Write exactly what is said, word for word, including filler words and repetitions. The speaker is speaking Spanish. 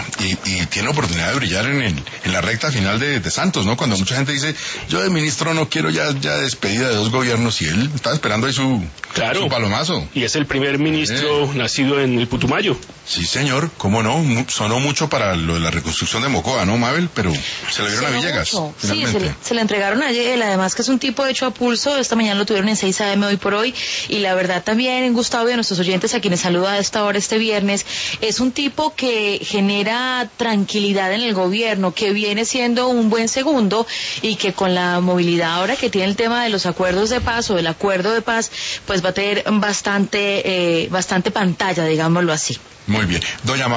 y, y tiene oportunidad de brillar en, el, en la recta final de, de Santos, ¿no? Cuando mucha gente dice, yo de ministro no quiero ya, ya despedida de dos gobiernos, y él está esperando ahí su, claro, su palomazo. Y es el primer ministro eh. nacido en el Putumayo. Sí, señor, cómo no, sonó mucho para lo de la reconstrucción de Mocoa, ¿no, Mabel? Pero se lo dieron sonó a Villegas. Mucho. Sí, se le, se le entregaron a él, además que es un tipo hecho a pulso. Esta mañana lo tuvieron en seis a eme hoy por hoy, y la verdad también, Gustavo, y a nuestros oyentes a quienes saluda a esta hora este viernes, es un tipo que genera tranquilidad en el gobierno, que viene siendo un buen segundo, y que con la movilidad ahora que tiene el tema de los acuerdos de paz o del acuerdo de paz, pues va a tener bastante, eh, bastante pantalla, digámoslo así. Muy bien. Doña